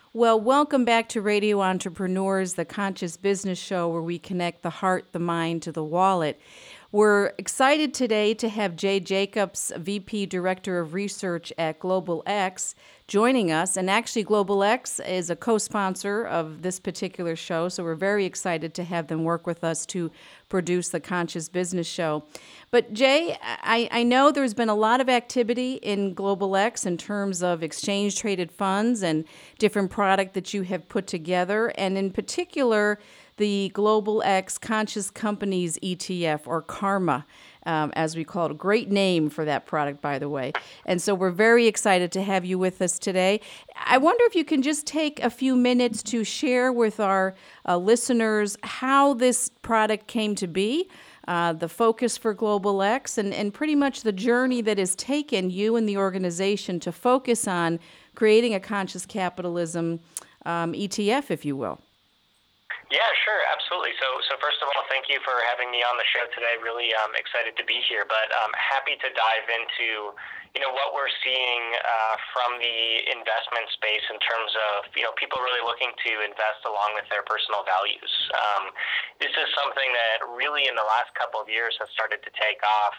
Well, welcome back to Radio Entrepreneurs, the conscious business show where we connect the heart, the mind to the wallet. We're excited today to have Jay Jacobs, VP Director of Research at Global X, joining us. And actually, Global X is a co-sponsor of this particular show, so we're very excited to have them work with us to produce the Conscious Business Show. But Jay, I know there's been a lot of activity in Global X in terms of exchange-traded funds and different product that you have put together, and in particular, the Global X Conscious Companies ETF, or KARMA, as we call it. A great name for that product, by the way. And so we're very excited to have you with us today. I wonder if you can just take a few minutes to share with our listeners how this product came to be, the focus for Global X, and pretty much the journey that has taken you and the organization to focus on creating a conscious capitalism ETF, if you will. Yeah, sure, absolutely. So first of all, thank you for having me on the show today. Really excited to be here, but happy to dive into what we're seeing from the investment space in terms of people really looking to invest along with their personal values. This is something that really in the last couple of years has started to take off.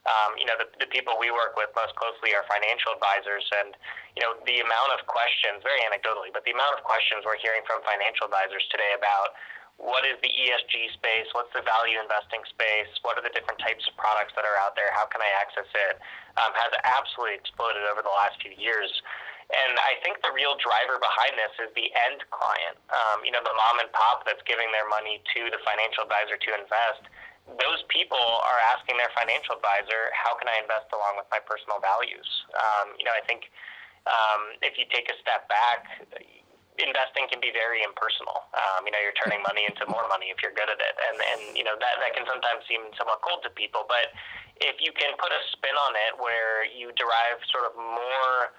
The people we work with most closely are financial advisors, and the amount of questions, very anecdotally, but the amount of questions we're hearing from financial advisors today about what is the ESG space, what's the value investing space, what are the different types of products that are out there, how can I access it, has absolutely exploded over the last few years. And I think the real driver behind this is the end client, the mom and pop that's giving their money to the financial advisor to invest. Those people are asking their financial advisor, how can I invest along with my personal values? I think if you take a step back, investing can be very impersonal. You're turning money into more money if you're good at it. And that can sometimes seem somewhat cold to people. But if you can put a spin on it where you derive sort of more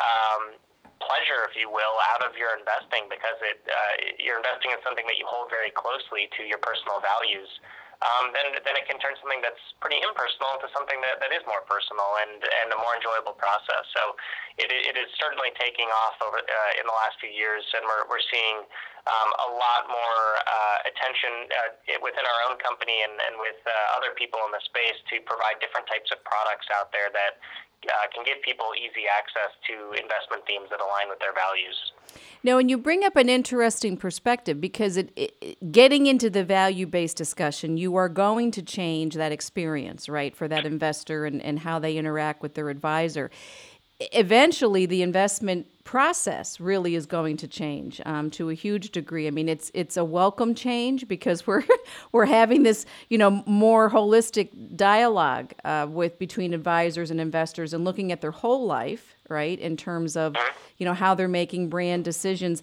pleasure, if you will, out of your investing because you're investing in something that you hold very closely to your personal values, then it can turn something that's pretty impersonal into something that is more personal and a more enjoyable process. So it is certainly taking off over in the last few years, and we're seeing a lot more attention within our own company and with other people in the space to provide different types of products out there that can give people easy access to investment themes that align with their values. Now, and you bring up an interesting perspective because getting into the value-based discussion, you are going to change that experience, right, for that investor and how they interact with their advisor. Eventually, the investment process really is going to change to a huge degree. I mean, it's a welcome change because we're having this more holistic dialogue between advisors and investors and looking at their whole life, right, in terms of how they're making brand decisions.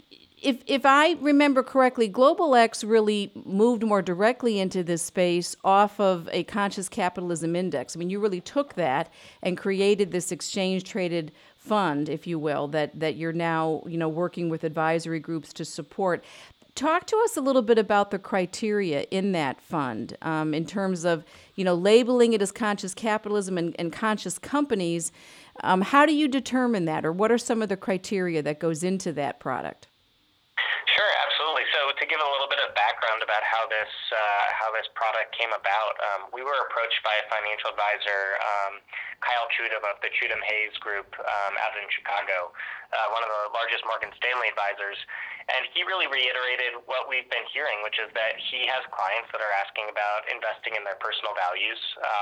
If I remember correctly, Global X really moved more directly into this space off of a conscious capitalism index. I mean, you really took that and created this exchange-traded fund, if you will, that you're now working with advisory groups to support. Talk to us a little bit about the criteria in that fund in terms of labeling it as conscious capitalism and conscious companies. How do you determine that, or what are some of the criteria that goes into that product? Sure, absolutely. So to give a little bit of background about how this product came about, we were approached by a financial advisor, Kyle Chudum of the Chudum Hayes Group out in Chicago, one of the largest Morgan Stanley advisors. And he really reiterated what we've been hearing, which is that he has clients that are asking about investing in their personal values,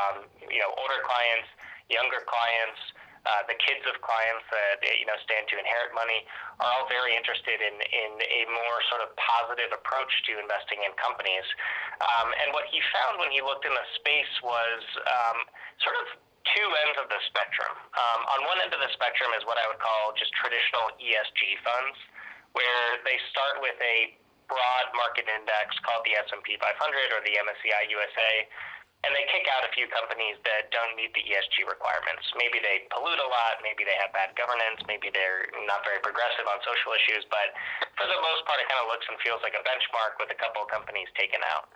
older clients, younger clients, the kids of clients that stand to inherit money are all very interested in a more sort of positive approach to investing in companies. And what he found when he looked in the space was sort of two ends of the spectrum. On one end of the spectrum is what I would call just traditional ESG funds, where they start with a broad market index called the S&P 500 or the MSCI USA, and they kick out a few companies that don't meet the ESG requirements. Maybe they pollute a lot, maybe they have bad governance, maybe they're not very progressive on social issues, but for the most part, it kind of looks and feels like a benchmark with a couple of companies taken out.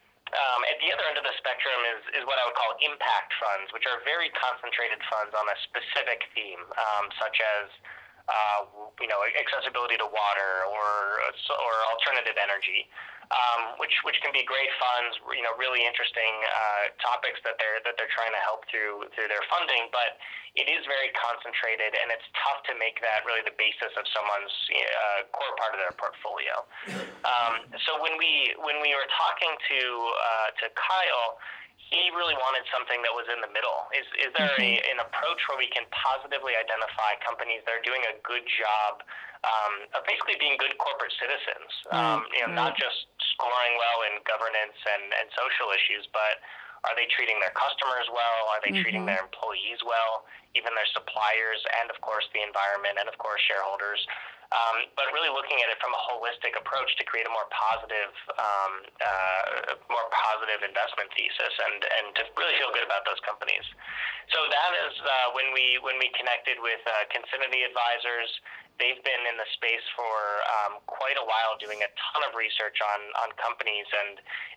At the other end of the spectrum is what I would call impact funds, which are very concentrated funds on a specific theme, such as accessibility to water or alternative energy, which can be great funds, really interesting topics that they're trying to help through their funding, but it is very concentrated, and it's tough to make that really the basis of someone's core part of their portfolio. So when we were talking to Kyle, he really wanted something that was in the middle. Is there an approach where we can positively identify companies that are doing a good job of basically being good corporate citizens, not just scoring well in governance and social issues, but are they treating their customers well? Are they treating their employees well, even their suppliers, and of course the environment, and of course shareholders? But really looking at it from a holistic approach to create a more positive investment thesis, and to really feel good about those companies. So that is when we connected with Confinity Advisors. They've been in the space for quite a while, doing a ton of research on companies, and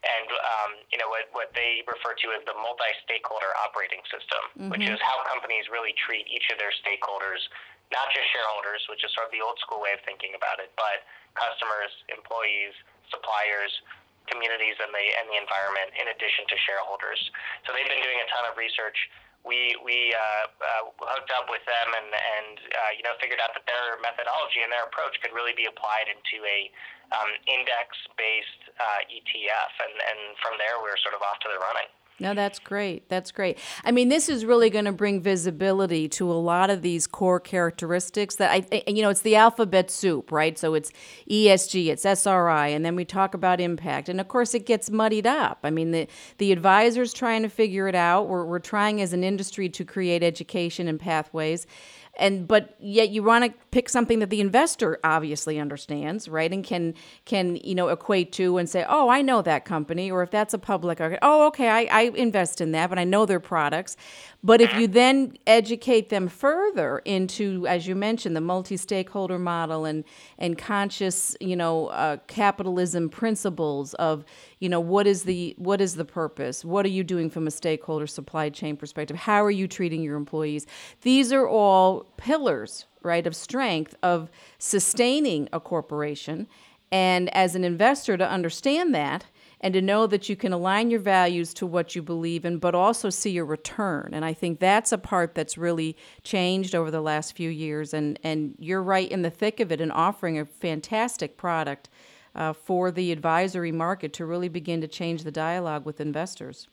what they refer to as the multi-stakeholder operating system, which is how companies really treat each of their stakeholders, not just shareholders, which is sort of the old school way of thinking about it, but customers, employees, suppliers, communities, and the environment, in addition to shareholders. So they've been doing a ton of research. We hooked up with them and figured out that their methodology and their approach could really be applied into a index-based ETF, and from there we're sort of off to the running. No, that's great. That's great. I mean, this is really going to bring visibility to a lot of these core characteristics that it's the alphabet soup, right? So it's ESG, it's SRI, and then we talk about impact. And of course, it gets muddied up. I mean, the advisor's trying to figure it out. We're trying as an industry to create education and pathways. But yet you want to pick something that the investor obviously understands, right? And can equate to and say, oh, I know that company. Or if that's a public, oh, okay, I invest in that, but I know their products. But if you then educate them further into, as you mentioned, the multi-stakeholder model and conscious, capitalism principles of, what is the purpose? What are you doing from a stakeholder supply chain perspective? How are you treating your employees? These are all pillars, right, of strength of sustaining a corporation. And as an investor, to understand that and to know that you can align your values to what you believe in, but also see a return. And I think that's a part that's really changed over the last few years. And you're right in the thick of it and offering a fantastic product for the advisory market to really begin to change the dialogue with investors.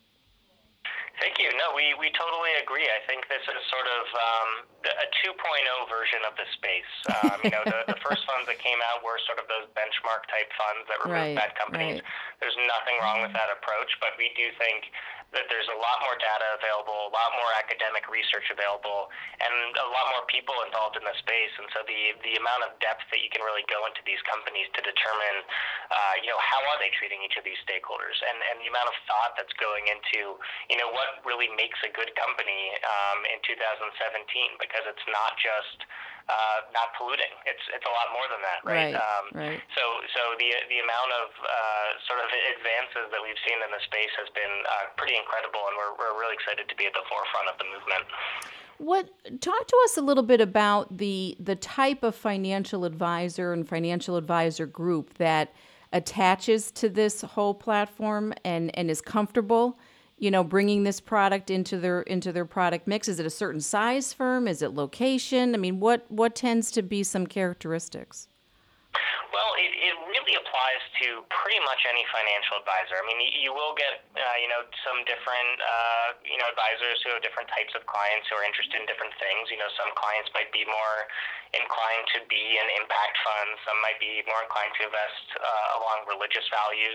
Thank you. No, we totally agree. I think this is sort of a 2.0 version of the space. The first funds that came out were sort of those benchmark type funds that removed bad companies. Right. There's nothing wrong with that approach, but we do think that there's a lot more data available, a lot more academic research available, and a lot more people involved in the space. And so the amount of depth that you can really go into these companies to determine, how are they treating each of these stakeholders, and the amount of thought that's going into, what really makes a good company in 2017, because it's not just not polluting. It's a lot more than that, right? Right. So the amount of sort of advances that we've seen in the space has been pretty incredible, and we're really excited to be at the forefront of the movement. Talk to us a little bit about the type of financial advisor and financial advisor group that attaches to this whole platform and is comfortable, bringing this product into their product mix. Is it a certain size firm? Is it location? I mean, what tends to be some characteristics? Well, it really applies to pretty much any financial advisor. I mean, you will get, some different, advisors who have different types of clients who are interested in different things. Some clients might be more inclined to be in impact funds. Some might be more inclined to invest along religious values.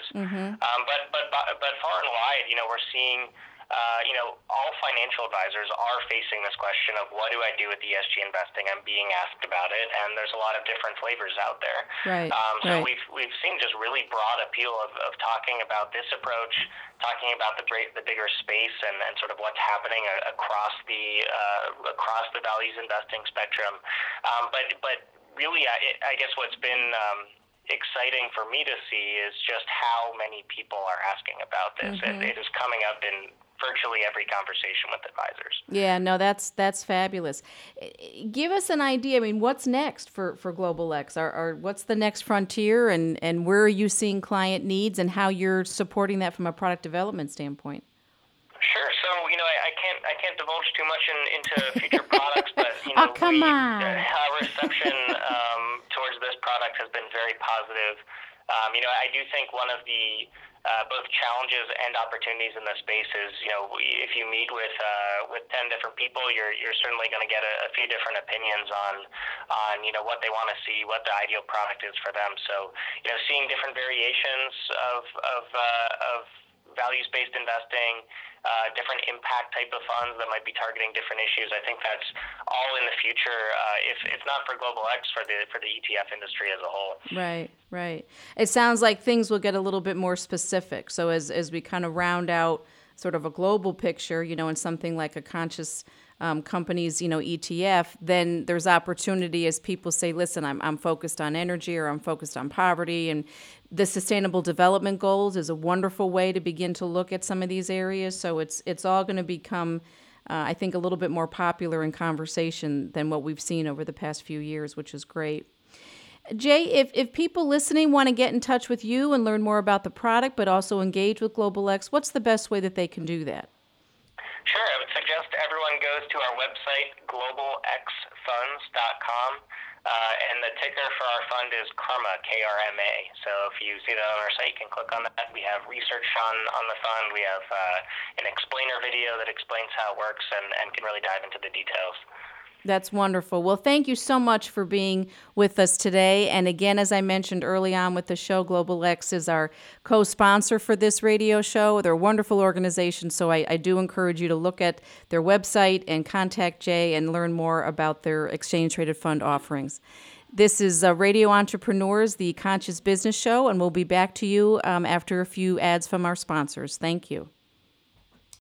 But far and wide, we're seeing all financial advisors are facing this question of what do I do with ESG investing? I'm being asked about it, and there's a lot of different flavors out there. Right. So we've seen just really broad appeal of talking about this approach, talking about the bigger space and sort of what's happening across the values investing spectrum. But really, I guess what's been exciting for me to see is just how many people are asking about this. It is coming up in virtually every conversation with advisors. Yeah, no, that's fabulous. Give us an idea. I mean, what's next for Global X? What's the next frontier, and where are you seeing client needs, and how you're supporting that from a product development standpoint? Sure. So, I can't divulge too much into future products, but oh, come on. Our reception towards this product has been very positive. I do think one of the both challenges and opportunities in this space is, if you meet with 10 different people, you're certainly going to get a few different opinions on what they want to see, what the ideal product is for them. So, seeing different variations of values-based investing, different impact type of funds that might be targeting different issues. I think that's all in the future. If not for Global X, for the ETF industry as a whole. Right. It sounds like things will get a little bit more specific. So as we kind of round out sort of a global picture, in something like a conscious companies, ETF, then there's opportunity as people say, listen, I'm focused on energy, or I'm focused on poverty, and the Sustainable Development Goals is a wonderful way to begin to look at some of these areas. So it's all going to become, I think, a little bit more popular in conversation than what we've seen over the past few years, which is great. Jay, if people listening want to get in touch with you and learn more about the product, but also engage with Global X, what's the best way that they can do that? Sure. I would suggest everyone goes to our website, globalxfunds.com, and the ticker for our fund is KRMA, K-R-M-A. So if you see that on our site, you can click on that. We have research on the fund. We have an explainer video that explains how it works and can really dive into the details. That's wonderful. Well, thank you so much for being with us today. And again, as I mentioned early on with the show, Global X is our co-sponsor for this radio show. They're a wonderful organization, so I do encourage you to look at their website and contact Jay and learn more about their exchange-traded fund offerings. This is Radio Entrepreneurs, the Conscious Business Show, and we'll be back to you after a few ads from our sponsors. Thank you.